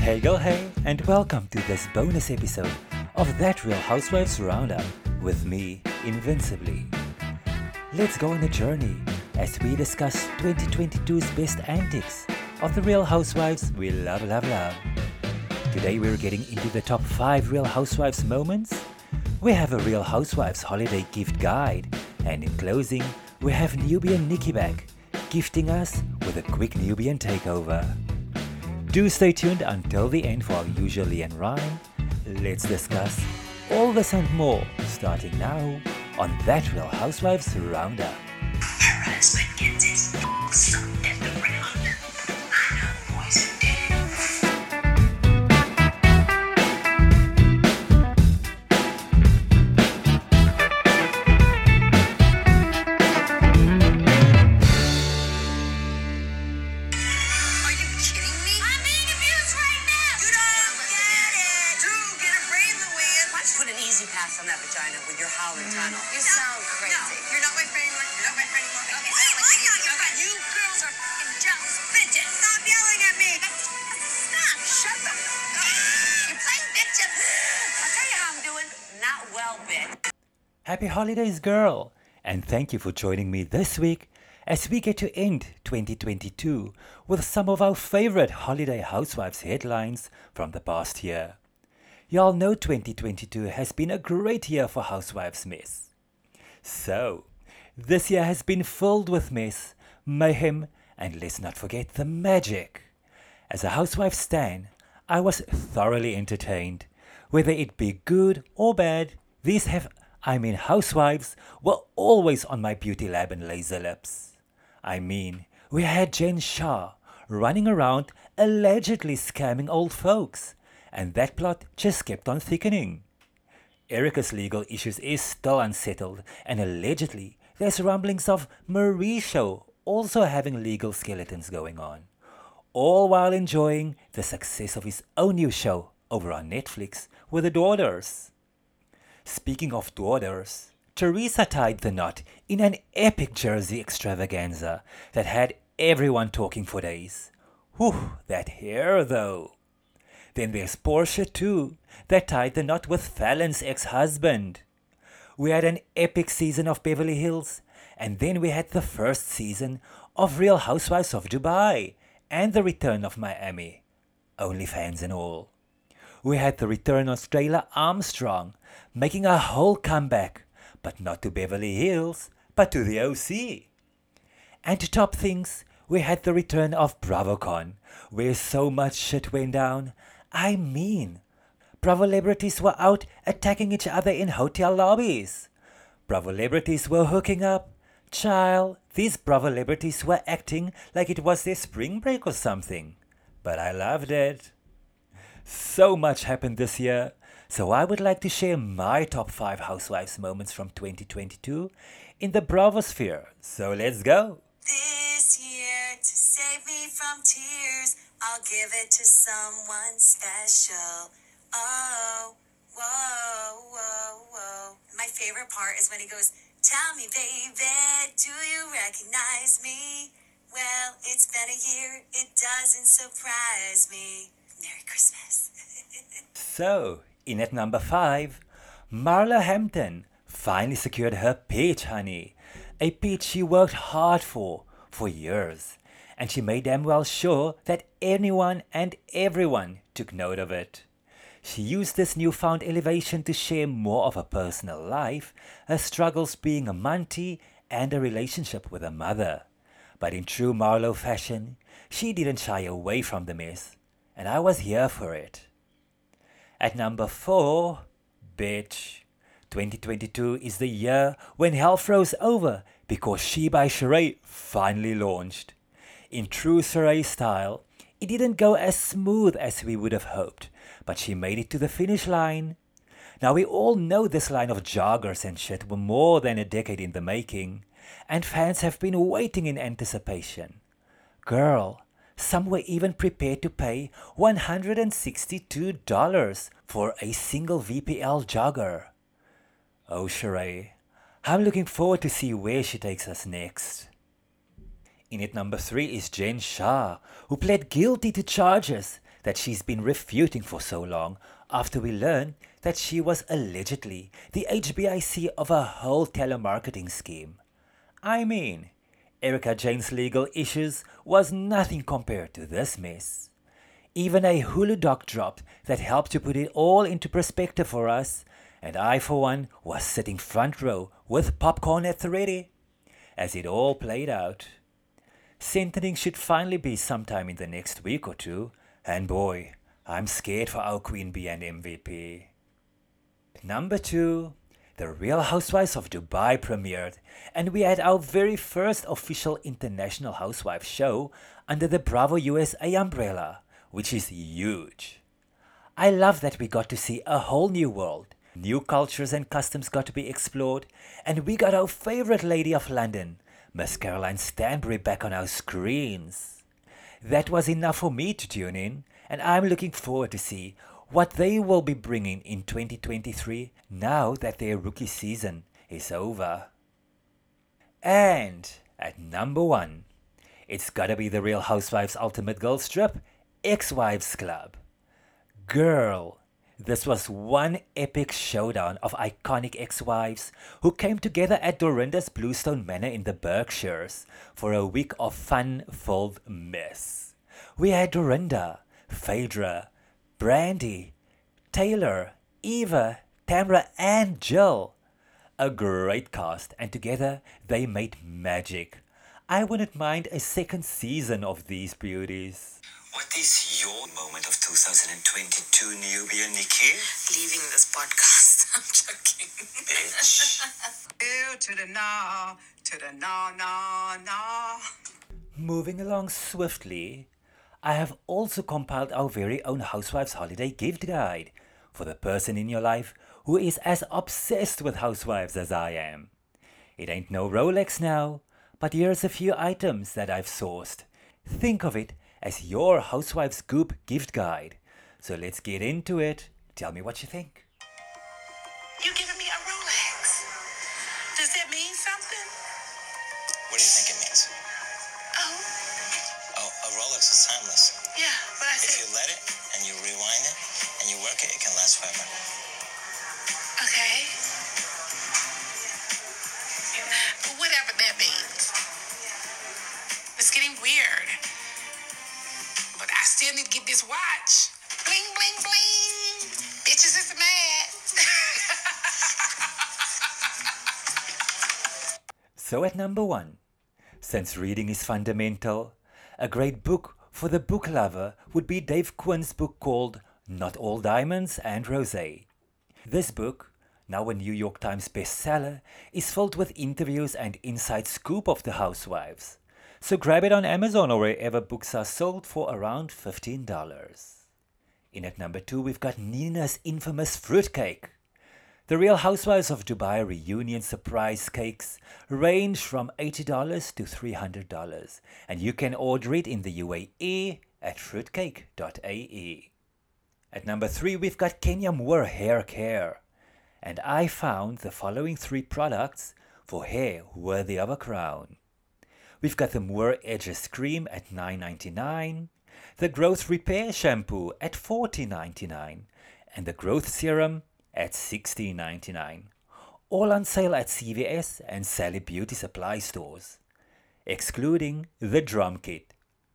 Hey girl, hey, and welcome to this bonus episode of That Real Housewives Roundup with me, Invincibly. Let's go on a journey as we discuss 2022's best antics of the Real Housewives we love, love, love. Today we're getting into the top 5 Real Housewives moments. We have a Real Housewives holiday gift guide, and in closing, we have Nubian Nikki back, gifting us with a quick Nubian takeover. Do stay tuned until the end for our usual Leanne Rhyme. Let's discuss all this and more, starting now on That Real Housewives Roundup. Her husband gets his sucked in the ground. I know boys who did. Are you kidding me? I'm being abused right now. You don't get it. Drew, get a brain, Luann. Why don't you put an easy pass on that vagina with your Howland tunnel? You sound crazy. No, you're not my friend anymore. You're not my friend anymore. Okay, I don't like your friend. You girls are fucking jealous bitches. Stop yelling at me. Stop. Shut up. You're playing bitch. I'll tell you how I'm doing. Not well, bitch. Happy holidays, girl! And thank you for joining me this week as we get to end 2022 with some of our favorite holiday housewives headlines from the past year. Y'all know 2022 has been a great year for Housewives mess. So, this year has been filled with mess, mayhem, and let's not forget the magic. As a housewife stan, I was thoroughly entertained. Whether it be good or bad, housewives were always on my beauty lab and laser lips. We had Jen Shah running around allegedly scamming old folks, and that plot just kept on thickening. Erica's legal issues is still unsettled, and allegedly there's rumblings of Mauricio also having legal skeletons going on, all while enjoying the success of his own new show over on Netflix with the daughters. Speaking of daughters, Teresa tied the knot in an epic Jersey extravaganza that had everyone talking for days. Whew, that hair though. Then there's Portia too, that tied the knot with Fallon's ex-husband. We had an epic season of Beverly Hills, and then we had the first season of Real Housewives of Dubai and the return of Miami, OnlyFans and all. We had the return of Strayla Armstrong, making a whole comeback, but not to Beverly Hills, but to the OC. And to top things, we had the return of BravoCon, where so much shit went down. Bravo celebrities were out attacking each other in hotel lobbies. Bravo celebrities were hooking up. Child, these Bravo celebrities were acting like it was their spring break or something. But I loved it. So much happened this year, so I would like to share my top 5 housewives moments from 2022 in the Bravosphere. So let's go! This year, to save me from tears, I'll give it to someone special. Oh, whoa, whoa, whoa. My favorite part is when he goes, "Tell me, baby, do you recognize me? Well, it's been a year, it doesn't surprise me. Merry Christmas." So, in at number 5, Marla Hampton finally secured her pitch, honey. A pitch she worked hard for years. And she made damn well sure that anyone and everyone took note of it. She used this newfound elevation to share more of her personal life, her struggles being a Monty, and a relationship with her mother. But in true Marlo fashion, she didn't shy away from the mess, and I was here for it. At number 4, bitch. 2022 is the year when hell froze over because She by Sheree finally launched. In true Sheree style, it didn't go as smooth as we would have hoped, but she made it to the finish line. Now we all know this line of joggers and shit were more than a decade in the making, and fans have been waiting in anticipation. Girl, some were even prepared to pay $162 for a single VPL jogger. Oh, Sheree, I'm looking forward to see where she takes us next. In at number 3 is Jen Shah, who pled guilty to charges that she's been refuting for so long after we learned that she was allegedly the HBIC of a whole telemarketing scheme. I mean, Erica Jane's legal issues was nothing compared to this mess. Even a Hulu doc dropped that helped to put it all into perspective for us, and I, for one, was sitting front row with popcorn at the ready as it all played out. Sentencing should finally be sometime in the next week or two, and boy, I'm scared for our Queen Bee and MVP. Number 2, The Real Housewives of Dubai premiered, and we had our very first official international housewife show under the Bravo USA umbrella, which is huge. I love that we got to see a whole new world. New cultures and customs got to be explored, and we got our favorite lady of London, Miss Caroline Stanbury, back on our screens. That was enough for me to tune in, and I'm looking forward to see what they will be bringing in 2023 now that their rookie season is over. And at number 1, it's gotta be the Real Housewives Ultimate Girls Trip, Ex-Wives Club. Girl, this was one epic showdown of iconic ex-wives who came together at Dorinda's Bluestone Manor in the Berkshires for a week of fun-filled mess. We had Dorinda, Phaedra, Brandy, Taylor, Eva, Tamra, and Jill. A great cast, and together they made magic. I wouldn't mind a second season of these beauties. What is your moment of 2022, Nubia Nikki? Leaving this podcast. I'm joking. Bitch. To the no. Moving along swiftly, I have also compiled our very own Housewives Holiday Gift Guide for the person in your life who is as obsessed with housewives as I am. It ain't no Rolex now, but here's a few items that I've sourced. Think of it as your Housewives Goop gift guide. So let's get into it. Tell me what you think. You giving me a Rolex? Does that mean something? What do you think it means? Oh, A Rolex is timeless. yeah, but I If said, you let it and you rewind it and you work it, it can last forever. okay. Whatever that means. It's getting weird. But I still need to get this watch. Bling, bling, bling. Bitches is mad. So at number 1, since reading is fundamental, a great book for the book lover would be Dave Quinn's book called Not All Diamonds and Rosé. This book, now a New York Times bestseller, is filled with interviews and inside scoop of the housewives. So grab it on Amazon or wherever books are sold for around $15. In at number 2, we've got Nina's infamous fruitcake. The Real Housewives of Dubai reunion surprise cakes range from $80 to $300, and you can order it in the UAE at fruitcake.ae. At number 3, we've got Kenya Moore hair care, and I found the following 3 products for hair worthy of a crown. We've got the Moore Edges Cream at $9.99, the Growth Repair Shampoo at $14.99, and the Growth Serum at $16.99. All on sale at CVS and Sally Beauty Supply stores, excluding the drum kit.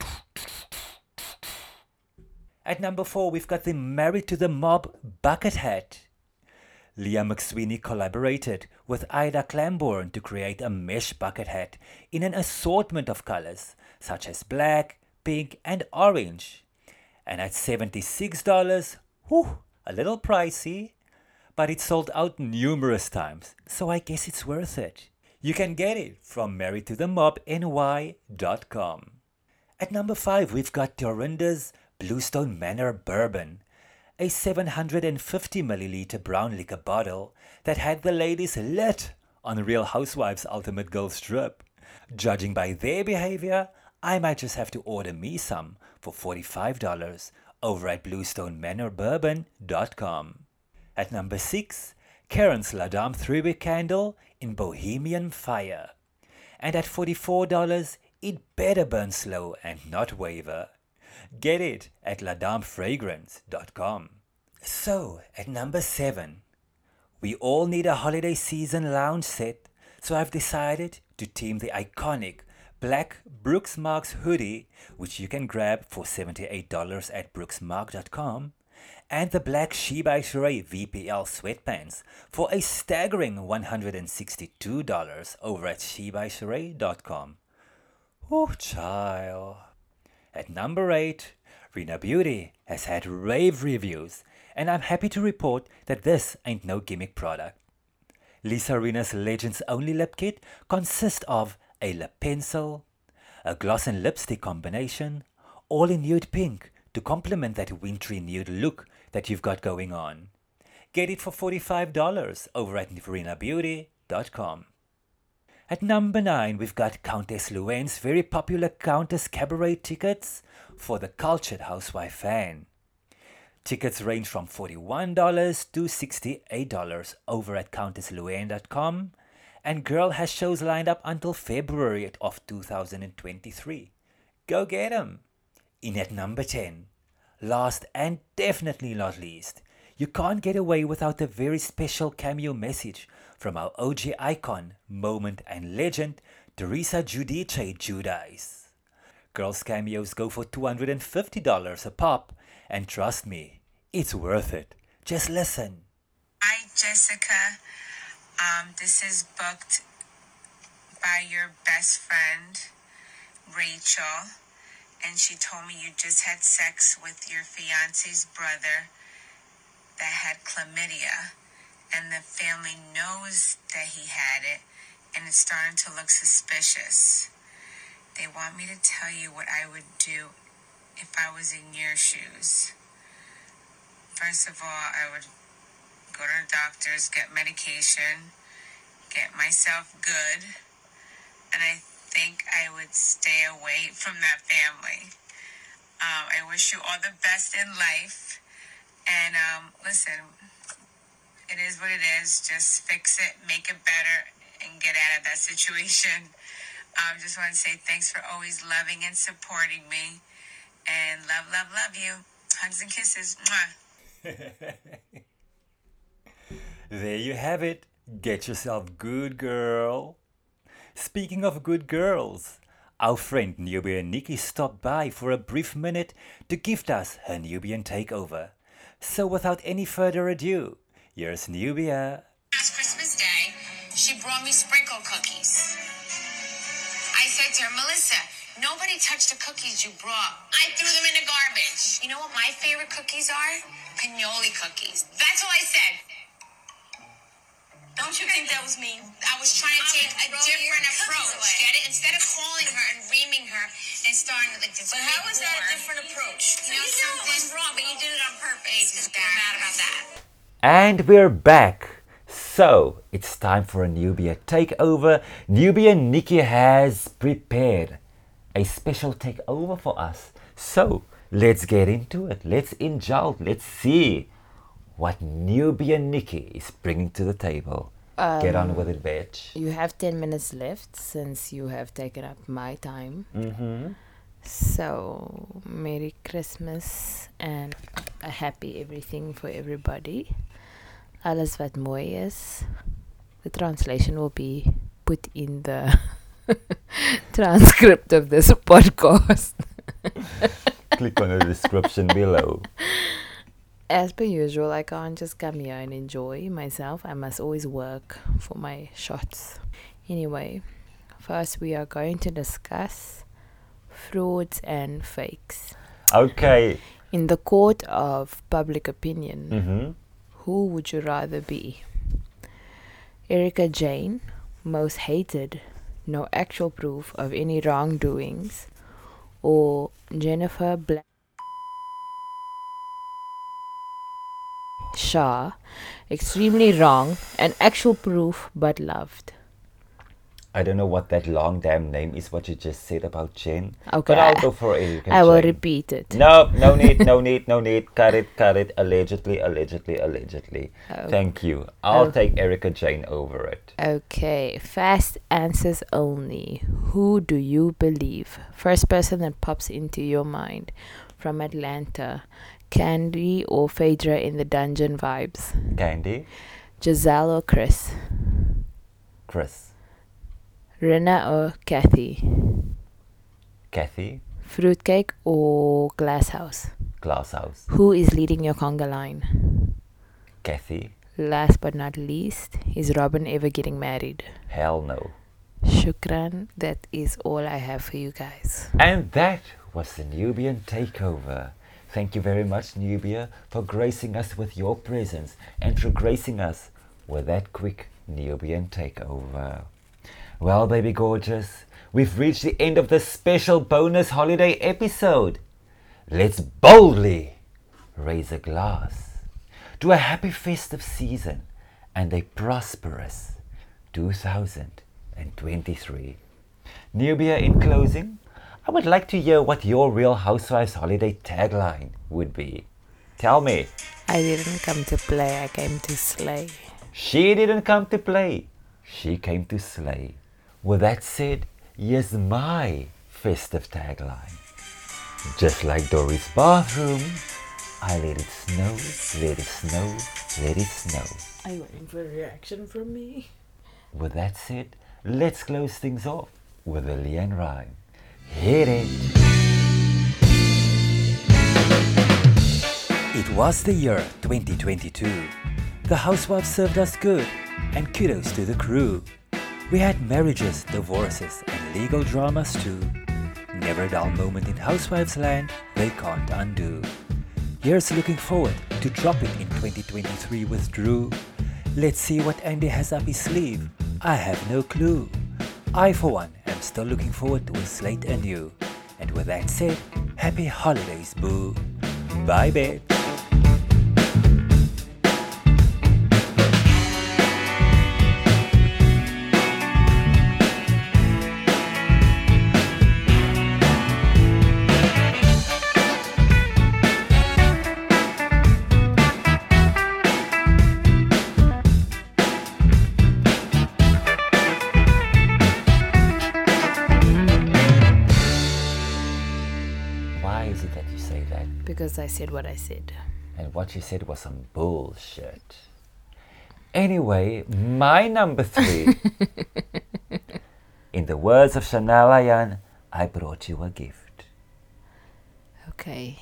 At number 4, we've got the Married to the Mob bucket hat. Leah McSweeney collaborated with Ida Clamborn to create a mesh bucket hat in an assortment of colors, such as black, pink, and orange. And at $76, a little pricey, but it sold out numerous times, so I guess it's worth it. You can get it from marriedtothemobny.com. At number 5, we've got Dorinda's Bluestone Manor Bourbon, a 750 milliliter brown liquor bottle that had the ladies lit on Real Housewives Ultimate Girls Trip. Judging by their behavior, I might just have to order me some for $45 over at bluestonemanorBourbon.com. At number 6, Karen's La Dame 3-wick candle in Bohemian Fire. And at $44, it better burn slow and not waver. Get it at ladamefragrance.com. So, at number 7, we all need a holiday season lounge set, so I've decided to team the iconic black Brooks Marks hoodie, which you can grab for $78 at brooksmark.com, and the black Sheba Sheree VPL sweatpants for a staggering $162 over at shebasheree.com. Oh, child. At number 8, Rena Beauty has had rave reviews, and I'm happy to report that this ain't no gimmick product. Lisa Rinna's Legends Only Lip Kit consists of a lip pencil, a gloss and lipstick combination, all in nude pink to complement that wintry nude look that you've got going on. Get it for $45 over at renabeauty.com. At number 9, we've got Countess Luanne's very popular Countess Cabaret tickets for the cultured housewife fan. Tickets range from $41 to $68 over at countessluanne.com, and Girl has shows lined up until February of 2023. Go get 'em! In at number 10, last and definitely not least, you can't get away without the very special cameo message from our OG icon, moment and legend, Teresa Giudice Giudice. Girls' cameos go for $250 a pop, and trust me, it's worth it. Just listen. Hi, Jessica. This is booked by your best friend, Rachel, and she told me you just had sex with your fiance's brother that had chlamydia, and the family knows that he had it, and it's starting to look suspicious. They want me to tell you what I would do if I was in your shoes. First of all, I would go to the doctors, get medication, get myself good, and I think I would stay away from that family. I wish you all the best in life, and listen, it is what it is. Just fix it, make it better, and get out of that situation. Just want to say thanks for always loving and supporting me, and love you. Hugs and kisses. Mwah. There you have it. Get yourself good, girl. Speaking of good girls, our friend Nubian Nikki stopped by for a brief minute to gift us her Nubian takeover. So without any further ado, here's Nubia. Last Christmas Day, she brought me sprinkle cookies. I said to her, Melissa, nobody touched the cookies you brought. I threw them in the garbage. You know what my favorite cookies are? Cannoli cookies. That's all I said. Don't you think that was mean? I was trying to take a different approach. Get it? Instead of calling her and reaming her and starting like this. But how was that a different approach? You know something was wrong, but you did it on purpose. We're mad about that. And we're back. So, it's time for a Nubia takeover. Nubia Nikki has prepared a special takeover for us. So, let's get into it. Let's indulge. Let's see what Nubia Nikki is bringing to the table. Get on with it, bitch. You have 10 minutes left since you have taken up my time. Mm-hmm. So, Merry Christmas and a happy everything for everybody. Alles wat mooi is. The translation will be put in the transcript of this podcast. Click on the description below. As per usual, I can't just come here and enjoy myself. I must always work for my shots. Anyway, first we are going to discuss frauds and fakes. Okay. In the court of public opinion, Mm-hmm. who would you rather be? Erica Jane, most hated, no actual proof of any wrongdoings, or Jennifer Black Shah, extremely wrong and actual proof but loved? I don't know what that long damn name is, what you just said about Jen. Okay. But I'll go for Eric and I will Jane. repeat it. No need. Cut it. Allegedly. Thank you. I'll take Erica Jane over it. Okay, fast answers only. Who do you believe? First person that pops into your mind. From Atlanta. Candy or Phaedra in the dungeon vibes? Candy? Giselle or Chris? Chris? Rina or Kathy? Kathy? Fruitcake or Glasshouse? Glasshouse? Who is leading your conga line? Kathy? Last but not least, is Robin ever getting married? Hell no. Shukran, that is all I have for you guys. And that was the Nubian Takeover. Thank you very much, Nubia, for gracing us with your presence and for gracing us with that quick Nubian Takeover. Well, baby gorgeous, we've reached the end of this special bonus holiday episode. Let's boldly raise a glass to a happy festive season and a prosperous 2023. Nubia, in closing, I would like to hear what your Real Housewives holiday tagline would be. Tell me. I didn't come to play, I came to slay. She didn't come to play, she came to slay. With that said, here's my festive tagline. Just like Dory's bathroom, I let it snow, let it snow, let it snow. Are you waiting for a reaction from me? With that said, let's close things off with a Leanne rhyme. Hit it! It was the year 2022. The housewives served us good, and kudos to the crew. We had marriages, divorces, and legal dramas too. Never a dull moment in Housewives land they can't undo. Here's looking forward to dropping in 2023 with Drew. Let's see what Andy has up his sleeve. I have no clue. I, for one, am still looking forward to a slate anew. And with that said, happy holidays, boo. Bye, babe. Why is it that you say that? Because I said what I said. And what you said was some bullshit. Anyway, my number 3. In the words of Chanel Ayan, I brought you a gift. Okay.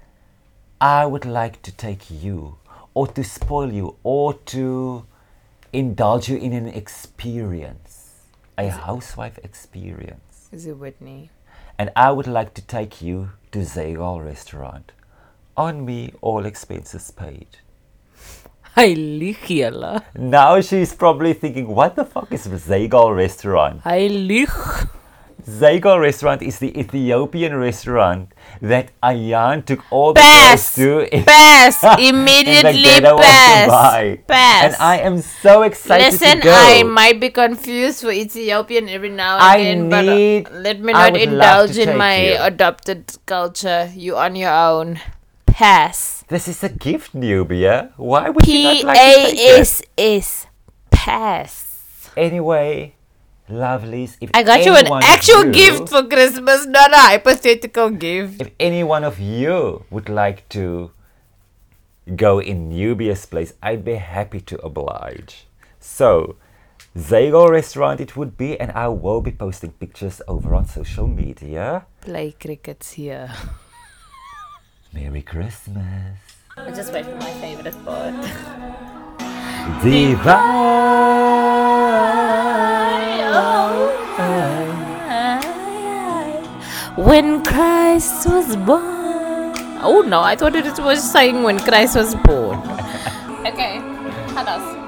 I would like to take you, or to spoil you, or to indulge you in an experience. A housewife experience. Is it Whitney? And I would like to take you to Zegal restaurant. On me, all expenses paid. I lieg julle. Now she's probably thinking, what the fuck is Zegal restaurant? I lieg. Zegal restaurant is the Ethiopian restaurant that Ayan took all the Pass! girls to Pass! in the Immediately ghetto of pass! Dubai. Pass! And I am so excited Listen, to go. I might be confused for Ethiopian every now and again, but let me I not would love indulge to in take my you. adopted culture. You on your own. Pass. This is a gift, Nubia. Why would you not like to take it? P-A-S-S. Pass. Anyway, lovelies, if I got you an anyone of actual you- gift for Christmas, not a hypothetical gift. If any one of you would like to go in Nubia's place, I'd be happy to oblige. So, Zegal restaurant it would be, and I will be posting pictures over on social media. Play crickets here. Merry Christmas. I just wait for my favorite part. When Christ was born. Oh no, I thought it was saying when Christ was born. Okay, Hadas.